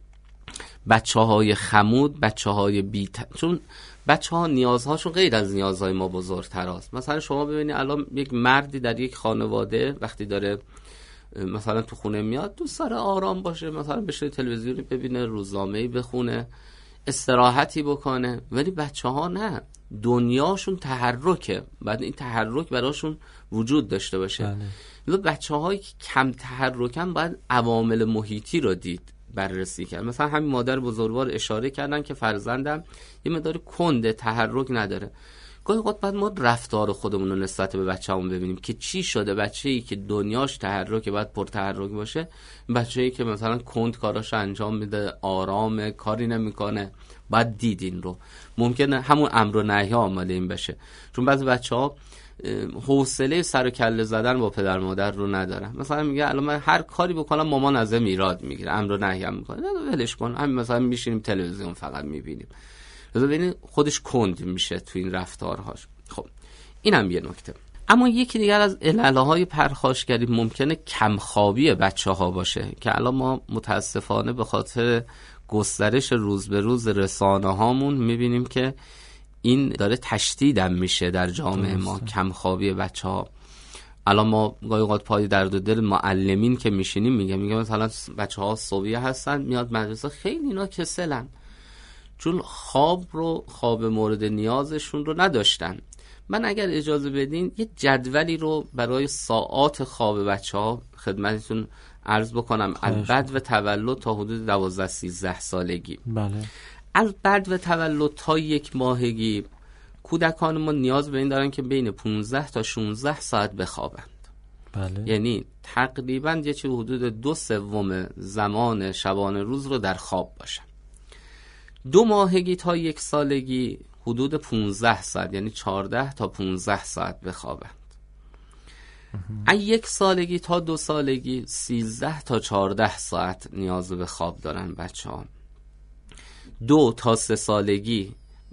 بچه‌های خمود، بچه‌های چون بچه‌ها نیازهاشون غیر از نیازهای ما بزرگتر است. مثلا شما ببینید الان یک مردی در یک خانواده وقتی داره مثلا تو خونه میاد دوست داره آرام باشه، مثلا بشه تلویزیونی ببینه، روزنامه‌ای بخونه، استراحتی بکنه، ولی بچه‌ها نه، دنیاشون تحرکه، بعد این تحرک براشون وجود داشته باشه. بله. بچه‌هایی که کم تحرکن باید عوامل محیطی رو دید، بررسی کرد. مثلا همین مادر بزرگوار اشاره کردن که فرزندم یه مقدار کنده، تحرک نداره. گاهی اوقات بعد ما رفتار خودمون رو نسبت به بچه‌مون ببینیم که چی شده. بچه‌ای که دنیاش تحرکه باید پر تحرک باشه، بچه‌ای که مثلا کند کاراشو انجام میده، آرام، کاری نمیکنه، باید دید این رو. ممکنه همون امر و نهی عامل این بشه، چون بعضی بچه‌ها حوصله سر و کله زدن با پدر مادر رو ندارن. مثلا میگه الان من هر کاری بکنم مامان ازم ایراد میگیره، امر و نهی هم میکنه، ولش کن، همین مثلا میشینیم تلویزیون فقط میبینیم. لذا ببینید خودش کند میشه تو این رفتارهاش. خب اینم یه نکته. اما یکی دیگر از علله‌های پرخاشگری ممکنه کمخوابی بچه‌ها باشه که الان ما متاسفانه به خاطر گسترش روز به روز رسانه‌هامون میبینیم که این داره تشدیدم میشه در جامعه ما، کمخوابی بچه‌ها. الان ما گاهی اوقات پای درد و دل معلمین که میشینیم میگه مثلا بچه‌ها صبحیه هستن میاد مدرسه، خیلی اینا کسلن، چون خواب مورد نیازشون رو نداشتن. من اگر اجازه بدین یه جدولی رو برای ساعات خواب بچه‌ها خدمتتون عرض بکنم، از بعد و تولد تا حدود 12-13 سالگی. بله. از بعد و تولد تا 1 ماهگی کودکان ما نیاز به این دارن که بین 15 تا 16 ساعت بخوابند. بله. یعنی تقریباً یه چیز حدود 2/3 زمان شبانه روز رو در خواب باشن. 2 ماهگی تا 1 سالگی حدود 15 ساعت، یعنی 14 تا 15 ساعت بخوابند. از 1 سالگی تا 2 سالگی 13 تا 14 ساعت نیاز به خواب دارن بچه‌ها. 2 تا 3 سالگی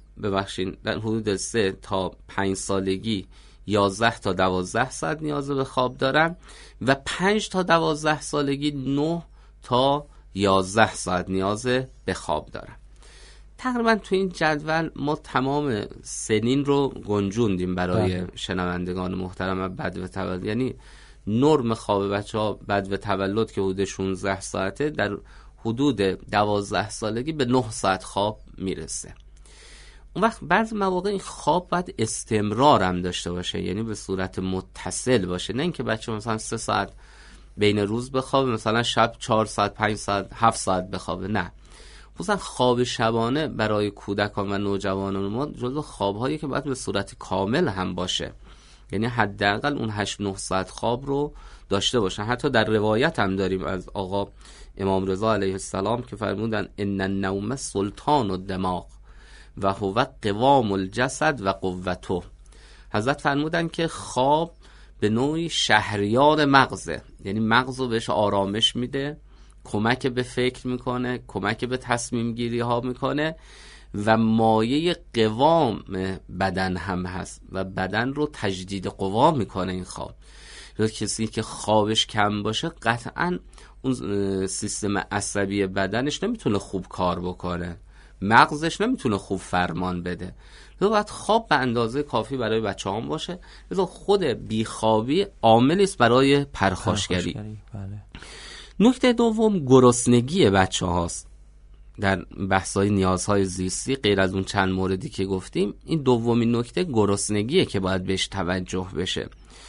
در حدود 3 تا 5 سالگی 11 تا 12 ساعت نیاز به خواب دارن و 5 تا 12 سالگی 9 تا 11 ساعت نیاز به خواب دارن. تقریبا تو این جدول ما تمام سنین رو گنجوندیم برای شنوندگان محترم بدو تولد. یعنی نرم خواب بچه‌ها بدو تولد که حدود 16 ساعته در حدود 12 سالگی به 9 ساعت خواب میرسه. اون وقت بعضی مواقع این خواب باید استمرار هم داشته باشه، یعنی به صورت متصل باشه، نه اینکه بچه مثلا 3 ساعت بین روز بخوابه، مثلا شب 4 ساعت 5 ساعت 7 ساعت بخوابه. نه، خصوصا خواب شبانه برای کودکان و نوجوانان ما جزو خواب‌هایی که باید به صورت کامل هم باشه، یعنی حداقل اون 8-9 ساعت خواب رو داشته باشن. حتی در روایت هم داریم از آقا امام رضا علیه السلام که فرمودن ان النوم سلطان الدماغ و هو قوام الجسد و قوته. حضرت فرمودن که خواب به نوعی شهریار مغزه، یعنی مغز رو بهش آرامش میده، کمک به فکر میکنه، کمک به تصمیم گیری ها میکنه و مایه قوام بدن هم هست و بدن رو تجدید قوا میکنه این خواب. کسی که خوابش کم باشه قطعا اون سیستم عصبی بدنش نمیتونه خوب کار بکنه، مغزش نمیتونه خوب فرمان بده. باید خواب به اندازه کافی برای بچه‌ها باشه. لذا خود بیخوابی عاملی است برای پرخاشگری. بله. نکته دوم گرسنگی بچه‌هاست. در بحث‌های نیازهای زیستی غیر از اون چند موردی که گفتیم، این دومین نکته گرسنگیه که باید بهش توجه بشه.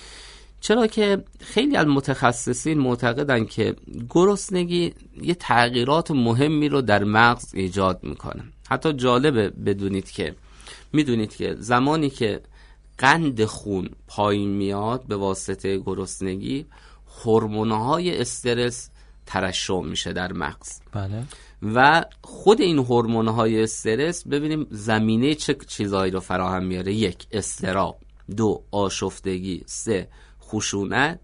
چرا که خیلی از متخصصین معتقدن که گرسنگی یه تغییرات مهمی رو در مغز ایجاد میکنه. حتی جالبه میدونید که زمانی که قند خون پایین میاد به واسطه گرسنگی، هورمون‌های استرس ترشح میشه در مغز. بله. و خود این هورمون‌های استرس ببینیم زمینه چه چیزایی رو فراهم میاره: 1 اضطراب، 2 آشفتگی، 3 خشونت،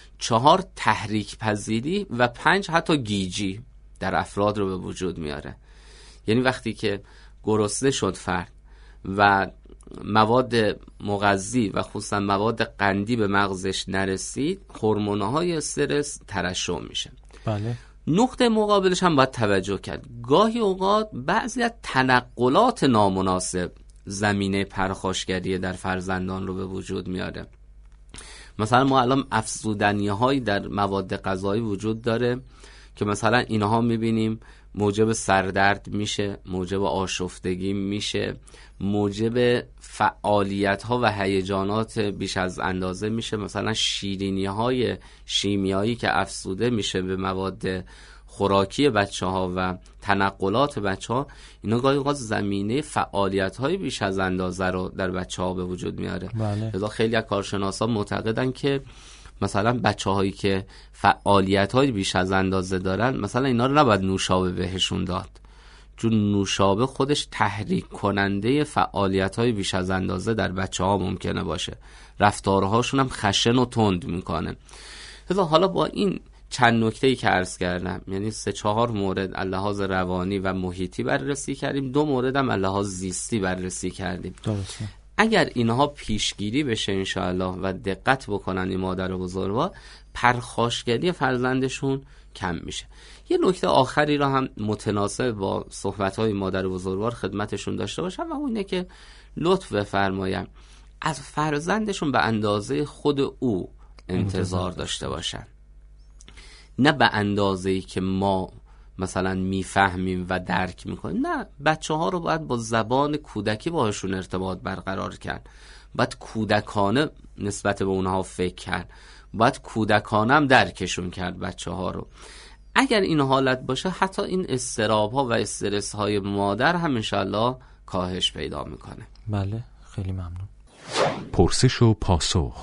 4 تحریک پذیری و 5 حتی گیجی در افراد رو به وجود میاره. یعنی وقتی که گرسنه شد فرد و مواد مغذی و خصوصا مواد قندی به مغزش نرسید، هورمون‌های استرس ترشح میشه. بله. نقطه مقابلش هم باید توجه کرد. گاهی اوقات بعضی از تنقلات نامناسب زمینه پرخاشگری در فرزندان رو به وجود میاره. مثلا ما الان افزودنی‌هایی در مواد غذایی وجود داره که مثلا اینها میبینیم موجب سردرد میشه، موجب آشفتگی میشه، موجب فعالیت‌ها و هیجانات بیش از اندازه میشه. مثلا شیرینی‌های شیمیایی که افزوده میشه به مواد خوراکی بچه‌ها و تنقلات بچه‌ها، اینا گاهی اوقات زمینه فعالیت‌های بیش از اندازه رو در بچه‌ها به وجود میاره. بله. لذا خیلی از کارشناسان معتقدن که مثلا بچه‌هایی که فعالیت‌های بیش از اندازه دارن، مثلا اینا رو نباید نوشابه بهشون داد، چون نوشابه خودش تحریک کننده فعالیت‌های بیش از اندازه در بچه‌ها ممکنه باشه، رفتارهاشون هم خشن و تند میکنه. لذا حالا با این چند نکته‌ای که عرض کردم، یعنی 3-4 مورد از لحاظ روانی و محیطی بررسی کردیم، 2 مورد هم از لحاظ زیستی بررسی کردیم. درسته. اگر اینها پیشگیری بشه انشاءالله و دقت بکنن این مادر و بزرگوار، پرخاشگری فرزندشون کم میشه. یه نکته آخری را هم متناسب با صحبت‌های مادر و بزرگوار خدمتشون داشته باشم و اونه که لطف بفرمایم از فرزندشون به اندازه خود او انتظار داشته باشن، نه به اندازه‌ای که ما مثلا میفهمیم و درک میکنیم. نه، بچه ها رو باید با زبان کودکی باهاشون ارتباط برقرار کرد، باید کودکانه نسبت به اونها فکر کرد، باید کودکانه هم درکشون کرد بچه ها رو. اگر این حالت باشه، حتی این اضطراب ها و استرس های مادر هم انشالله کاهش پیدا میکنه. بله، خیلی ممنون. پرسش و پاسخ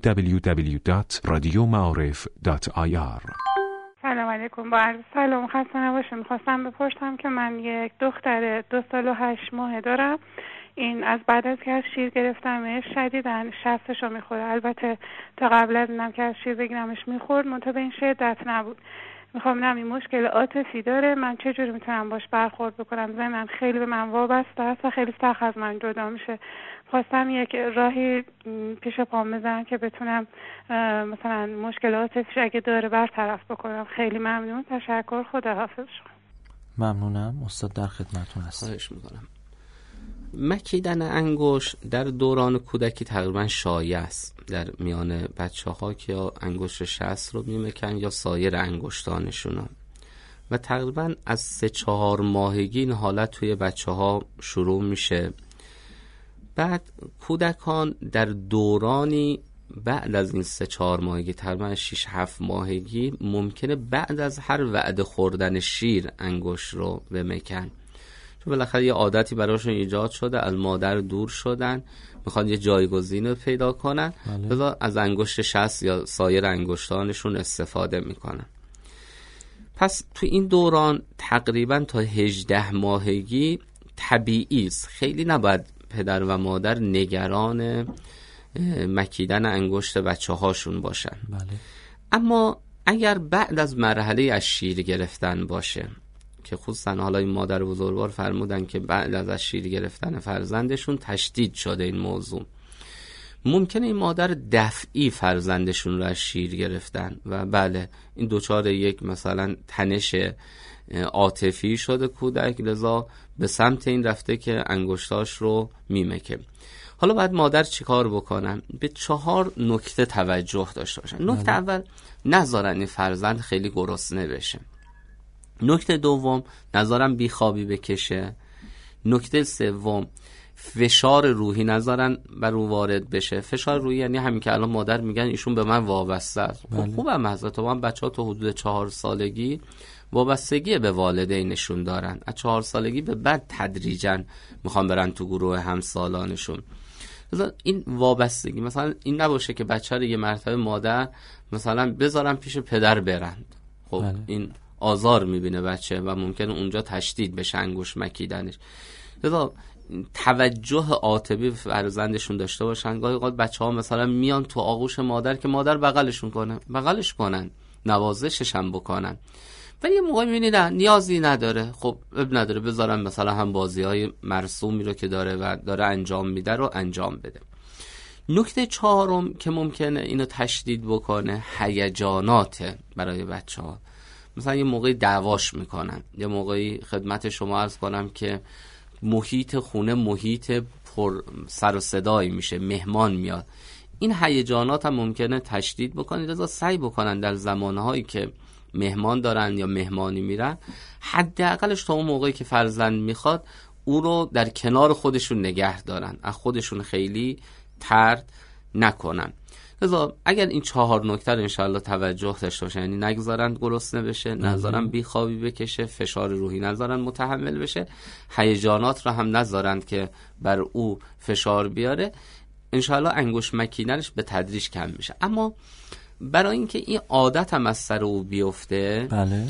www.radiomaarif.ir. سلام علیکم. با عرض سلام، خسته نباشید. میخواستم بپرسم که من یک دختر 2 سال و 8 ماه دارم این از بعد از که از شیر گرفتمش شدیداً شستشو میخوره. البته تا قبل از اینم که از شیر بگیرمش میخورد، منتها به این شدت نبود. میخوام ببینم این مشکل عاطفی داره، من چجوری میتونم باش برخورد بکنم؟ ذهنم خیلی به من وابسته است و خیلی سخت از من جدا میشه. خواستم یک راهی پیش پام بزنم که بتونم مثلا مشکل عاطفیش اگه داره برطرف بکنم. خیلی ممنون، تشکر، خداحافظ شما. ممنونم استاد، در خدمتتون هستم. خواهش میکنم. مکیدن انگشت در دوران کودکی تقریبا شایع است در میان بچه‌ها که یا انگشت شست رو میمکن یا سایر انگشتانشون و تقریبا از 3-4 ماهگی این حالت توی بچه‌ها شروع میشه. بعد کودکان در دورانی بعد از این 3-4 ماهگی تقریبا 6-7 ماهگی ممکنه بعد از هر وعده خوردن شیر انگشت رو بمکن، چون بالاخره یه عادتی براشون ایجاد شده، از مادر دور شدن، میخوان یه جایگزین رو پیدا کنن، لذا از انگشت شست یا سایر انگشتانشون استفاده میکنن. پس تو این دوران تقریبا تا 18 ماهگی طبیعی است، خیلی نباید پدر و مادر نگران مکیدن انگشت بچه هاشون باشن. اما اگر بعد از مرحله از شیر گرفتن باشه که خصوصا حالا این مادر بزرگوار فرمودن که بعد از شیر گرفتن فرزندشون تشدید شده این موضوع، ممکنه این مادر دفعی فرزندشون رو از شیر گرفتن و بله این دوچار یک مثلا تنش عاطفی شده کودک، لذا به سمت این رفته که انگشتاش رو میمکه. حالا باید مادر چیکار بکنن؟ به 4 نکته توجه داشته باشن. نکته اول، نذارن این فرزند خیلی گرسنه بشه. نکته دوم، نذارن بیخوابی بکشه. نکته سوم، فشار روحی نذارن بر او وارد بشه. فشار روحی یعنی همین که الان مادر میگن ایشون به من وابسته است. خوبم حضرت، من بچه‌ها تو حدود 4 سالگی وابستگی به والدینشون دارن، از 4 سالگی به بعد تدریجاً میخوان برن تو گروه همسالانشون. مثلا این وابستگی مثلا این نباشه که بچه رو یه مرتبه مادر مثلا بذارن پیش پدر برند، خب این آزار میبینه بچه و ممکنه اونجا تشدید بشه انگشت مکیدنش. لذا توجه عاطفی فرزندشون داشته باشن. گاهی اوقات بچه‌ها مثلا میان تو آغوش مادر که مادر بغلشون کنه، بغلش کنن، نوازشش هم بکنن، ولی یه موقع میبینی نه نیازی نداره، خب اب نداره، بذارم مثلا هم بازی‌های مرسومی رو که داره و داره انجام میده رو انجام بده. نکته 4 که ممکنه اینو تشدید بکنه هیجانات برای بچه‌ها. مثلا یه موقعی دعواش میکنن، یه موقعی خدمت شما عرض کنم که محیط خونه محیط پر سر و صدایی میشه، مهمان میاد، این هیجانات هم ممکنه تشدید بکنه. لذا سعی بکنن در زمانهایی که مهمان دارن یا مهمانی میرن، حداقلش تا اون موقعی که فرزند میخواد او رو در کنار خودشون نگه دارن، از خودشون خیلی طرد نکنن. لذا اگر این 4 نکته رو انشاءالله توجه داشته باشن، یعنی نگذارن گرسنه بشه، نذارن بیخوابی بکشه، فشار روحی نذارن متحمل بشه، هیجانات رو هم نذارن که بر او فشار بیاره، انشاءالله انگشت مکیدنش به تدریج کم میشه. اما برای اینکه این عادت هم از سر او بیفته،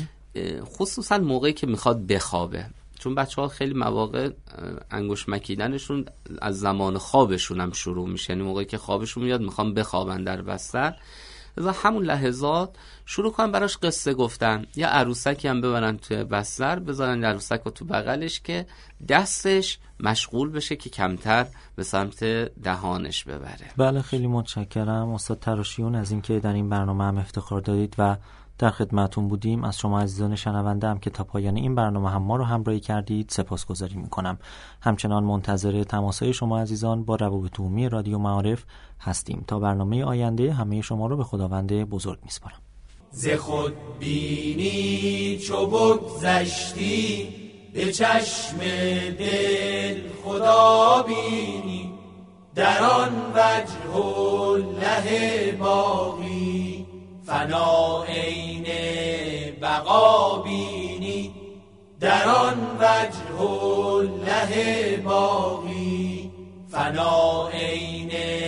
خصوصا موقعی که میخواد بخوابه، چون بچه‌ها خیلی مواقع انگشت مکیدنشون از زمان خوابشون هم شروع میشه، یعنی موقعی که خوابشون میاد میخوان بخوابن در بستر، لذا همون لحظات شروع کنن براش قصه گفتن، یا عروسکی هم ببرن توی بستر، بذارن عروسک رو تو بغلش که دستش مشغول بشه که کمتر به سمت دهانش ببره. بله خیلی متشکرم استاد تراشیون از اینکه در این برنامه هم افتخار دادید و در خدمتون بودیم. از شما عزیزان شنونده هم که تا پایان این برنامه هم ما رو همراهی کردید سپاسگزاری میکنم. همچنان منتظر تماسهای شما عزیزان با روابط عمومی رادیو معارف هستیم. تا برنامه آینده همه شما رو به خداوند بزرگ میسپارم. ز خود بینی چو بگذشتی، به چشم دل خدا بینی، در آن وجه الله باقی، فنا عین بقا بینی، در آن وجه الله باقی، فنا عین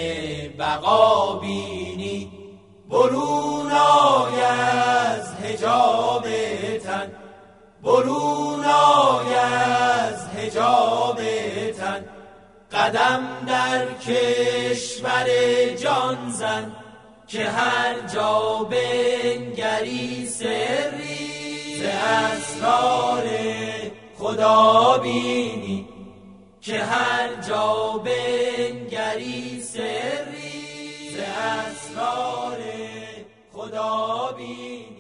بقا بینی. برون آی از حجاب تن، برون آی از حجاب تن، قدم در کشور جان زن، که هر جا بنگری سری ز اسرار خدا بینی، که هر جا بنگری سری ز اسرار خدا بینی.